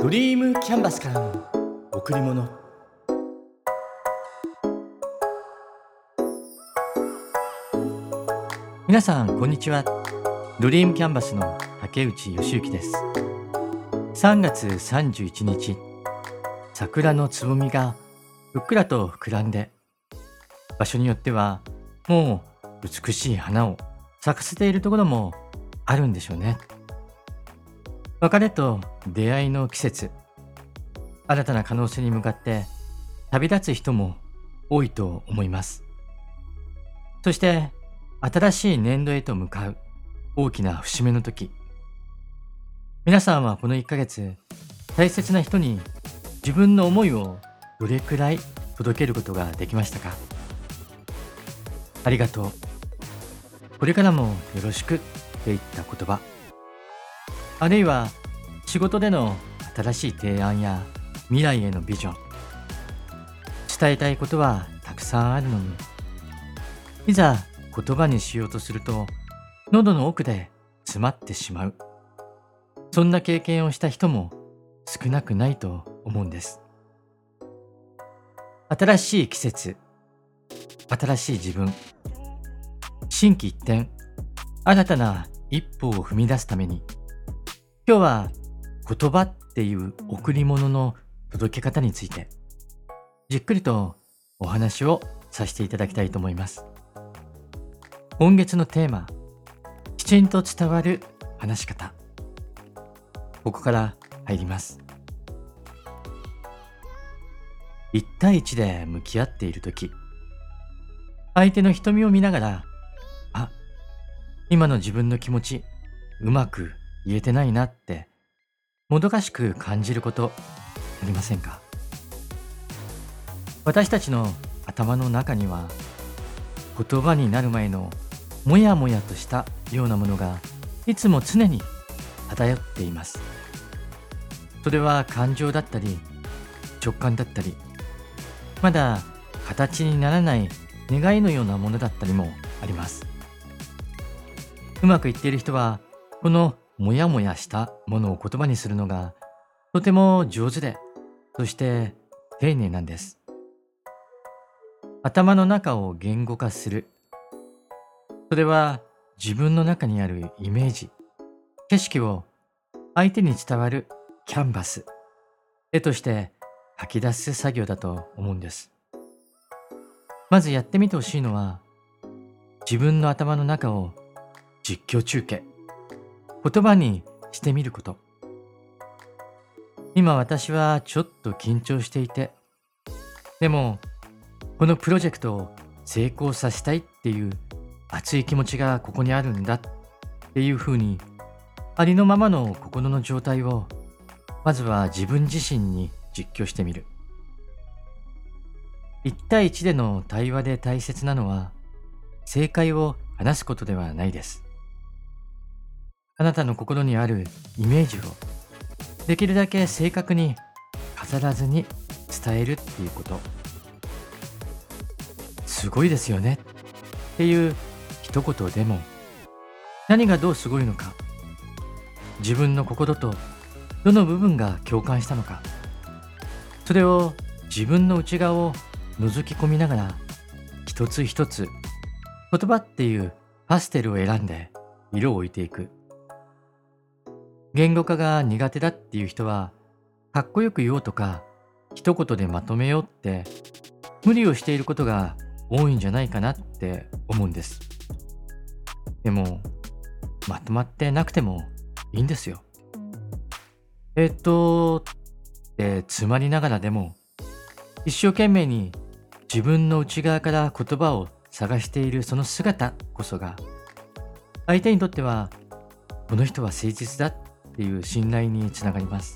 ドリームキャンバスからの贈り物。皆さんこんにちは。ドリームキャンバスの竹内義之です。3月31日、桜のつぼみがふっくらと膨らんで、場所によってはもう美しい花を咲かせているところもあるんでしょうね。別れと出会いの季節、新たな可能性に向かって旅立つ人も多いと思います。そして新しい年度へと向かう大きな節目の時、皆さんはこの1ヶ月、大切な人に自分の思いをどれくらい届けることができましたか？ありがとう、これからもよろしくといった言葉、あるいは仕事での新しい提案や未来へのビジョン、伝えたいことはたくさんあるのに、いざ言葉にしようとすると喉の奥で詰まってしまう。そんな経験をした人も少なくないと思うんです。新しい季節、新しい自分、心機一転、新たな一歩を踏み出すために、今日は言葉っていう贈り物の届け方についてじっくりとお話をさせていただきたいと思います。今月のテーマ、きちんと伝わる話し方。ここから入ります。1対1で向き合っているとき、相手の瞳を見ながら、今の自分の気持ちうまく言えてないなってもどかしく感じることありませんか？私たちの頭の中には、言葉になる前のもやもやとしたようなものがいつも常に漂っています。それは感情だったり直感だったり、まだ形にならない願いのようなものだったりもあります。うまくいっている人は、このもやもやしたものを言葉にするのがとても上手で、そして丁寧なんです。頭の中を言語化する。それは自分の中にあるイメージ、景色を相手に伝わるキャンバス、絵として書き出す作業だと思うんです。まずやってみてほしいのは、自分の頭の中を実況中継、言葉にしてみること。今私はちょっと緊張していて、でもこのプロジェクトを成功させたいっていう熱い気持ちがここにあるんだっていうふうに、ありのままの心の状態をまずは自分自身に実況してみる。1対1での対話で大切なのは、正解を話すことではないです。あなたの心にあるイメージをできるだけ正確に飾らずに伝えるっていうこと。すごいですよねっていう一言でも、何がどうすごいのか、自分の心とどの部分が共感したのか、それを自分の内側を覗き込みながら、一つ一つ言葉っていうパステルを選んで色を置いていく。言語化が苦手だっていう人は、かっこよく言おうとか一言でまとめようって無理をしていることが多いんじゃないかなって思うんです。でもまとまってなくてもいいんですよ。って詰まりながらでも、一生懸命に自分の内側から言葉を探しているその姿こそが、相手にとってはこの人は誠実だっていう信頼につながります。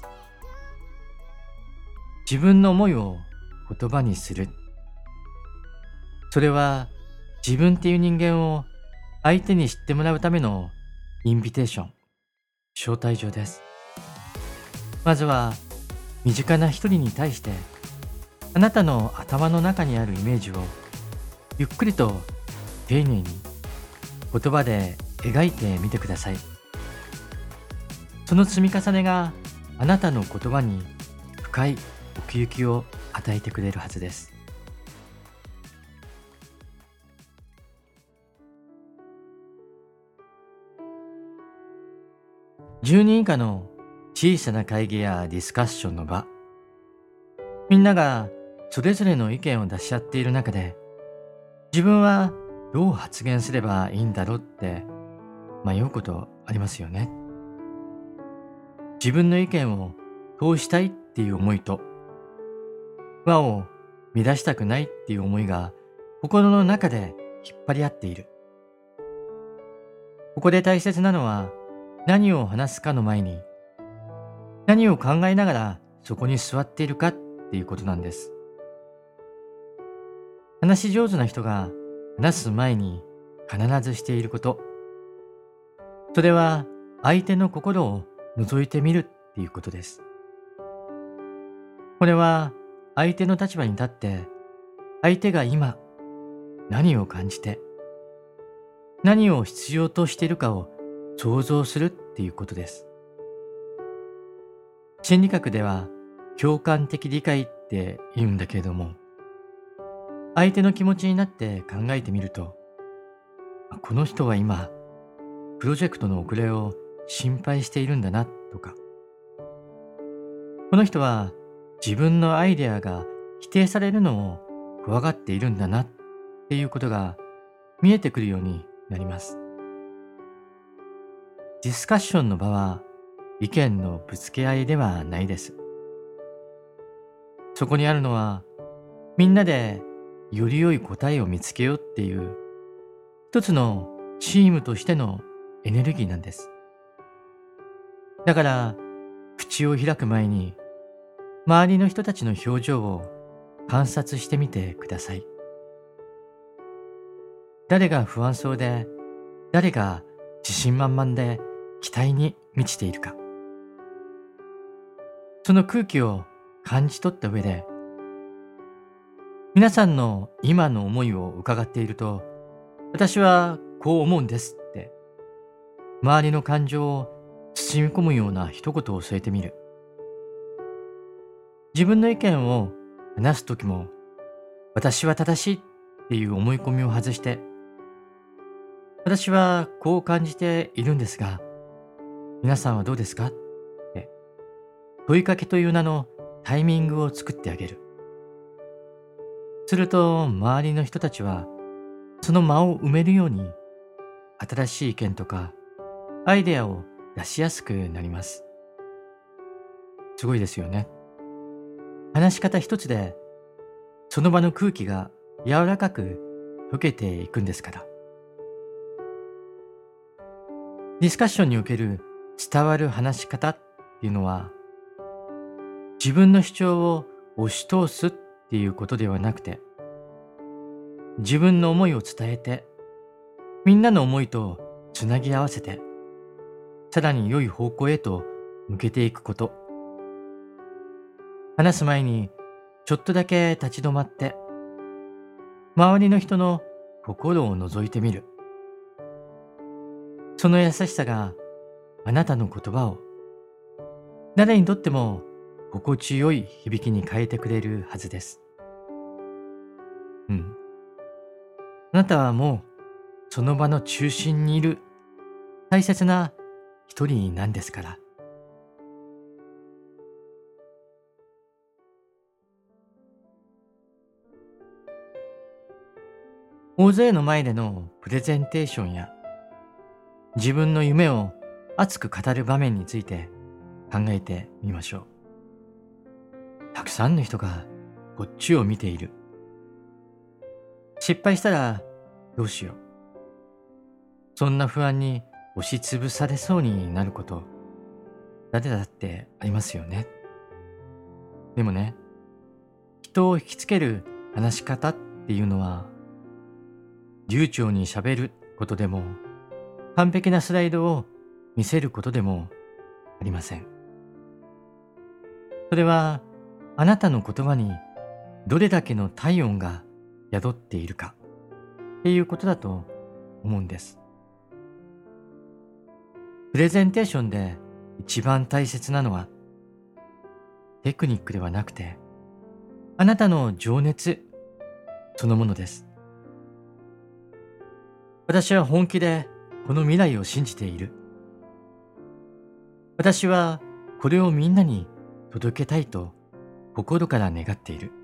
自分の思いを言葉にする。それは自分っていう人間を相手に知ってもらうためのインビテーション、招待状です。まずは身近な一人に対して、あなたの頭の中にあるイメージをゆっくりと丁寧に言葉で描いてみてください。その積み重ねがあなたの言葉に深い奥行きを与えてくれるはずです。10人以下の小さな会議やディスカッションの場、みんながそれぞれの意見を出し合っている中で、自分はどう発言すればいいんだろうって迷うことありますよね。自分の意見を通したいっていう思いと、輪を乱したくないっていう思いが心の中で引っ張り合っている。ここで大切なのは、何を話すかの前に、何を考えながらそこに座っているかっていうことなんです。話し上手な人が話す前に必ずしていること。それは相手の心を覗いてみるっていうことです。これは相手の立場に立って、相手が今何を感じて、何を必要としているかを想像するっていうことです。心理学では共感的理解って言うんだけれども、相手の気持ちになって考えてみると、この人は今、プロジェクトの遅れを心配しているんだなとか、この人は自分のアイデアが否定されるのを怖がっているんだなっていうことが見えてくるようになります。ディスカッションの場は意見のぶつけ合いではないです。そこにあるのは、みんなでより良い答えを見つけようっていう一つのチームとしてのエネルギーなんです。だから口を開く前に周りの人たちの表情を観察してみてください。誰が不安そうで、誰が自信満々で期待に満ちているか。その空気を感じ取った上で、皆さんの今の思いを伺っていると、私はこう思うんですって、周りの感情を包み込むような一言を添えてみる。自分の意見を話すときも、私は正しいっていう思い込みを外して、私はこう感じているんですが、皆さんはどうですかって、問いかけという名のタイミングを作ってあげる。すると周りの人たちはその間を埋めるように新しい意見とかアイデアを出しやすくなります。すごいですよね。話し方一つでその場の空気が柔らかく溶けていくんですから。ディスカッションにおける伝わる話し方っていうのは、自分の主張を押し通すっていうことではなくて、自分の思いを伝えて、みんなの思いとつなぎ合わせて、さらに良い方向へと向けていくこと。話す前にちょっとだけ立ち止まって、周りの人の心を覗いてみる。その優しさがあなたの言葉を誰にとっても心地よい響きに変えてくれるはずです。あなたはもうその場の中心にいる大切な一人なんですから。大勢の前でのプレゼンテーションや自分の夢を熱く語る場面について考えてみましょう。たくさんの人がこっちを見ている。失敗したらどうしよう。そんな不安に押しつぶされそうになること、誰だってありますよね。でもね、人を引きつける話し方っていうのは、流暢に喋ることでも、完璧なスライドを見せることでもありません。それは、あなたの言葉にどれだけの体温が宿っているかっていうことだと思うんです。プレゼンテーションで一番大切なのは、 テクニックではなくて、あなたの情熱そのものです。私は本気でこの未来を信じている。私はこれをみんなに届けたいと心から願っている。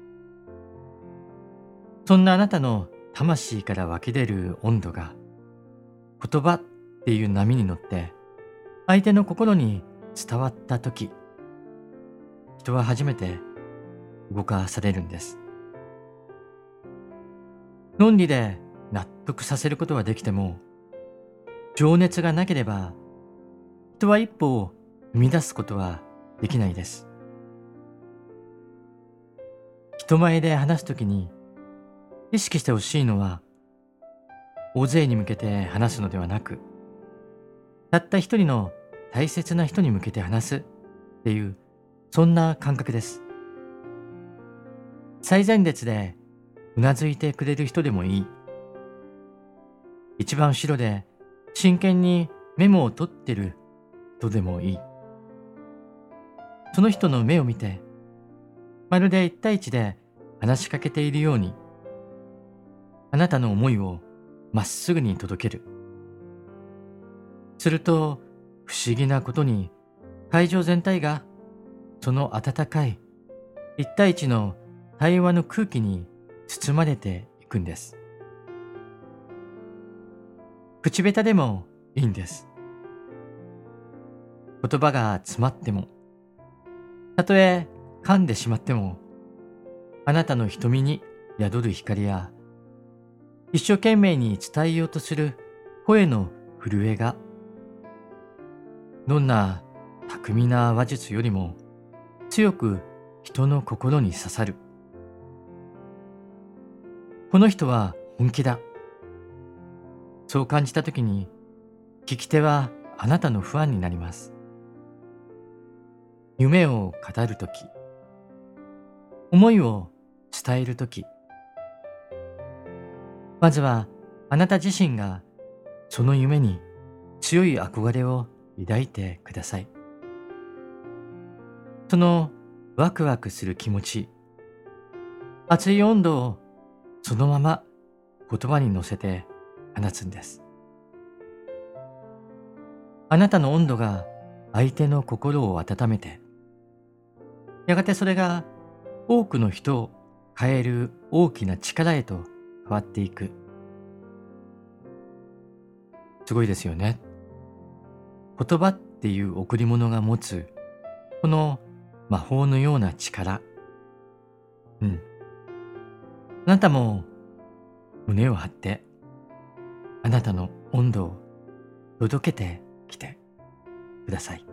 そんなあなたの魂から湧き出る温度が言葉っていう波に乗って相手の心に伝わったとき、人は初めて動かされるんです。論理で納得させることはできても、情熱がなければ人は一歩を踏み出すことはできないです。人前で話すときに意識してほしいのは、大勢に向けて話すのではなく、たった一人の大切な人に向けて話すっていう、そんな感覚です。最前列でうなずいてくれる人でもいい。一番後ろで真剣にメモを取ってる人でもいい。その人の目を見て、まるで一対一で話しかけているように、あなたの思いをまっすぐに届ける。すると、不思議なことに会場全体がその温かい一対一の対話の空気に包まれていくんです。口下手でもいいんです。言葉が詰まっても、たとえ噛んでしまっても、あなたの瞳に宿る光や、一生懸命に伝えようとする声の震えが、どんな巧みな話術よりも強く人の心に刺さる。この人は本気だ。そう感じたときに、聞き手はあなたのファンになります。夢を語るとき、思いを伝えるとき、まずはあなた自身がその夢に強い憧れを抱いてください。そのワクワクする気持ち、熱い温度をそのまま言葉に乗せて放つんです。あなたの温度が相手の心を温めて、やがてそれが多くの人を変える大きな力へと変わっていく。すごいですよね。言葉っていう贈り物が持つこの魔法のような力。あなたも胸を張ってあなたの温度を届けてきてください。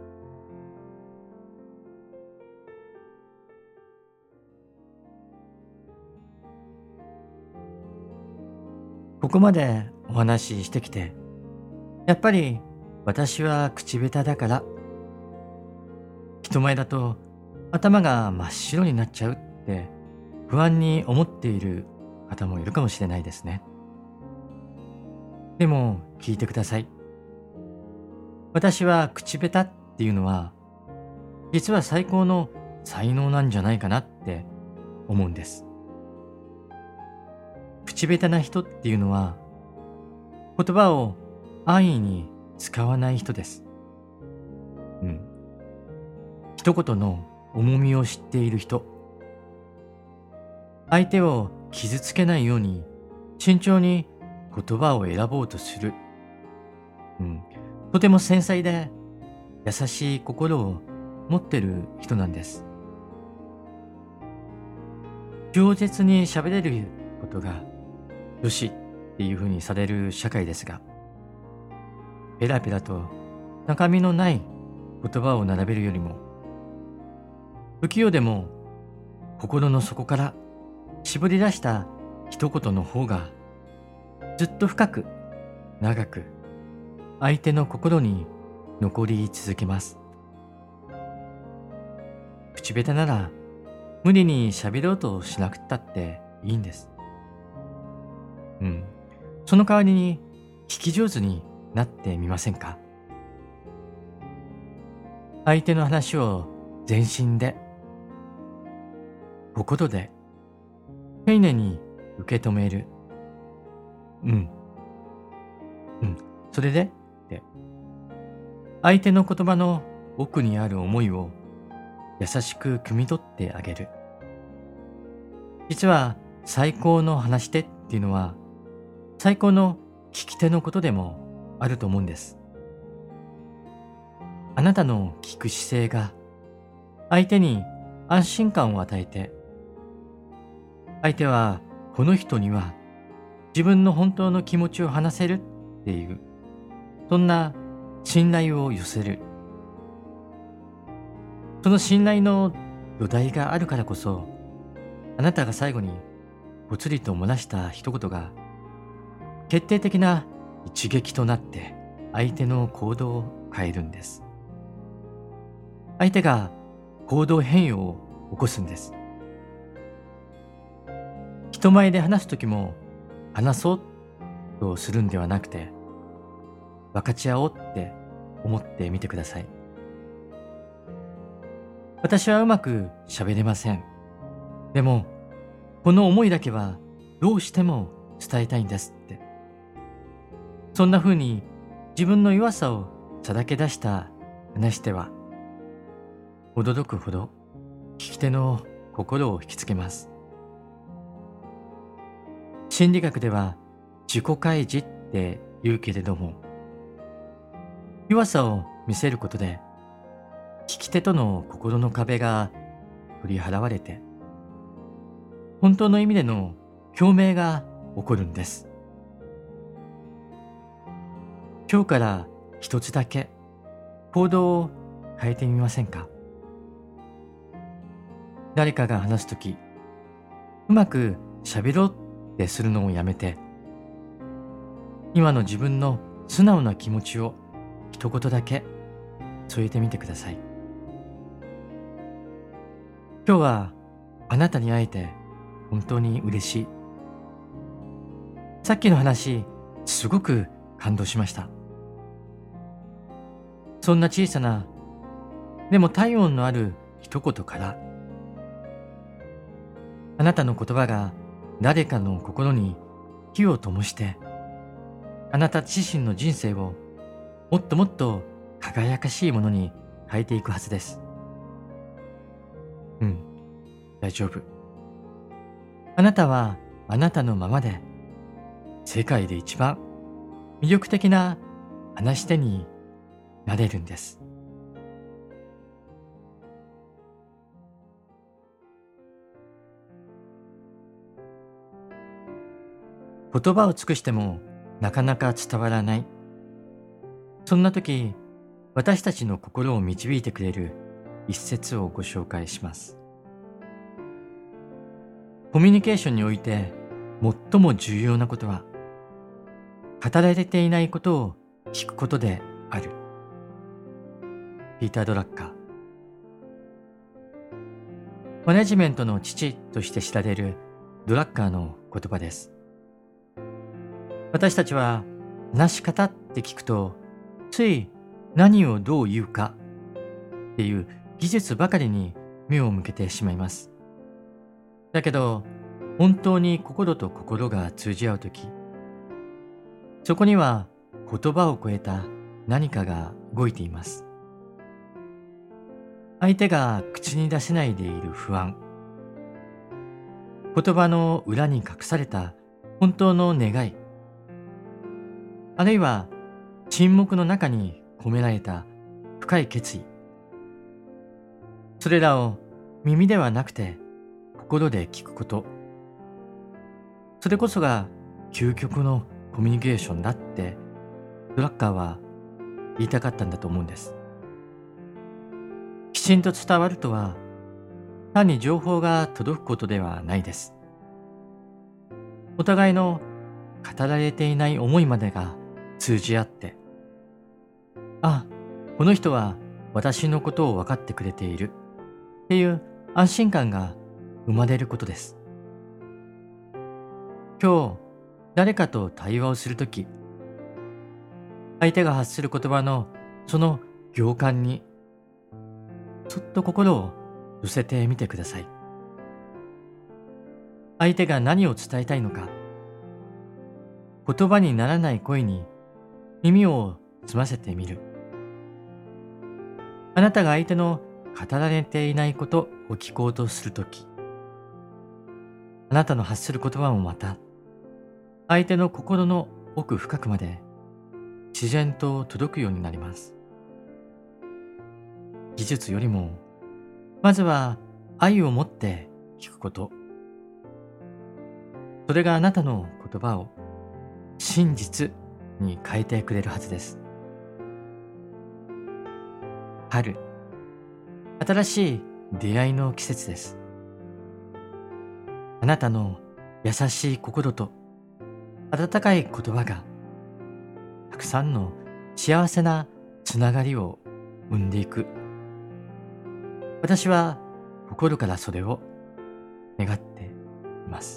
ここまでお話ししてきて、やっぱり私は口下手だから、人前だと頭が真っ白になっちゃうって不安に思っている方もいるかもしれないですね。でも聞いてください。私は口下手っていうのは実は最高の才能なんじゃないかなって思うんです。口下手な人っていうのは言葉を安易に使わない人です。一言の重みを知っている人。相手を傷つけないように慎重に言葉を選ぼうとする。とても繊細で優しい心を持ってる人なんです。饒舌に喋れることがよしっていうふうにされる社会ですが、ペラペラと中身のない言葉を並べるよりも、不器用でも心の底から絞り出した一言の方がずっと深く長く相手の心に残り続けます。口下手なら無理に喋ろうとしなくったっていいんです。その代わりに聞き上手になってみませんか？相手の話を全身で心で丁寧に受け止める。うん、うん。それでって相手の言葉の奥にある思いを優しく汲み取ってあげる。実は最高の話し手っていうのは最高の聞き手のことでもあると思うんです。あなたの聞く姿勢が相手に安心感を与えて、相手はこの人には自分の本当の気持ちを話せるっていう、そんな信頼を寄せる。その信頼の土台があるからこそ、あなたが最後にぽつりと漏らした一言が決定的な一撃となって相手の行動を変えるんです。相手が行動変容を起こすんです。人前で話すときも話そうとするんではなくて、分かち合おうって思ってみてください。私はうまく喋れません。でも、この思いだけはどうしても伝えたいんですって。そんな風に自分の弱さをさらけ出した話し手は、驚くほど聞き手の心を引きつけます。心理学では自己開示って言うけれども、弱さを見せることで聞き手との心の壁が取り払われて、本当の意味での共鳴が起こるんです。今日から一つだけ行動を変えてみませんか？誰かが話すとき、うまく喋ろうってするのをやめて、今の自分の素直な気持ちを一言だけ添えてみてください。今日はあなたに会えて本当に嬉しい。さっきの話、すごく感動しました。そんな小さな、でも体温のある一言から、あなたの言葉が誰かの心に火を灯して、あなた自身の人生をもっともっと輝かしいものに変えていくはずです。うん、大丈夫。あなたはあなたのままで、世界で一番魅力的な話し手になれるんです。言葉を尽くしてもなかなか伝わらない。そんな時、私たちの心を導いてくれる一節をご紹介します。コミュニケーションにおいて最も重要なことは、語られていないことを聞くことである。ピーター・ドラッカー。マネジメントの父として知られるドラッカーの言葉です。私たちは話し方って聞くと、つい何をどう言うかっていう技術ばかりに目を向けてしまいます。だけど、本当に心と心が通じ合うとき、そこには言葉を超えた何かが動いています。相手が口に出せないでいる不安、言葉の裏に隠された本当の願い、あるいは沈黙の中に込められた深い決意、それらを耳ではなくて心で聞くこと、それこそが究極のコミュニケーションだってドラッカーは言いたかったんだと思うんです。きちんと伝わるとは単に情報が届くことではないです。お互いの語られていない思いまでが通じ合って、あ、この人は私のことを分かってくれているっていう安心感が生まれることです。今日、誰かと対話をするとき、相手が発する言葉のその行間に、そっと心を寄せてみてください。 相手が何を伝えたいのか、言葉にならない声に耳を澄ませてみる。あなたが相手の語られていないことを聞こうとするとき、あなたの発する言葉もまた、相手の心の奥深くまで自然と届くようになります。技術よりも、まずは愛を持って聞くこと。それがあなたの言葉を真実に変えてくれるはずです。春、新しい出会いの季節です。あなたの優しい心と温かい言葉がたくさんの幸せなつながりを生んでいく。私は心からそれを願っています。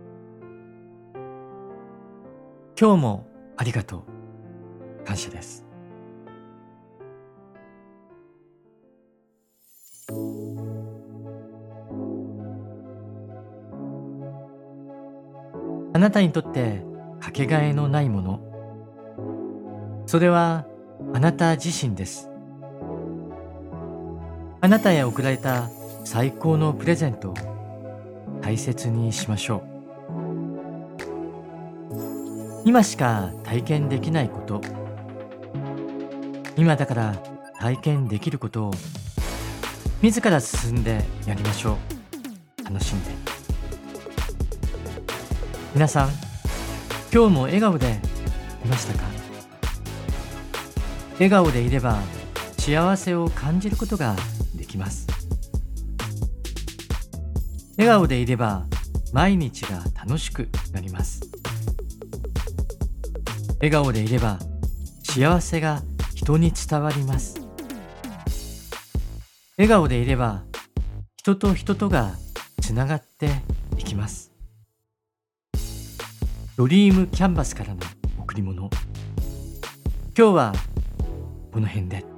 今日もありがとう。感謝です。あなたにとってかけがえのないもの、それはあなた自身です。あなたへ贈られた最高のプレゼントを大切にしましょう。今しか体験できないこと、今だから体験できることを自ら進んでやりましょう。楽しんで。皆さん、今日も笑顔でいましたか？笑顔でいれば幸せを感じることができます。笑顔でいれば毎日が楽しくなります。笑顔でいれば幸せが人に伝わります。笑顔でいれば人と人とがつながっていきます。ドリームキャンバスからの贈り物。今日はこの辺で。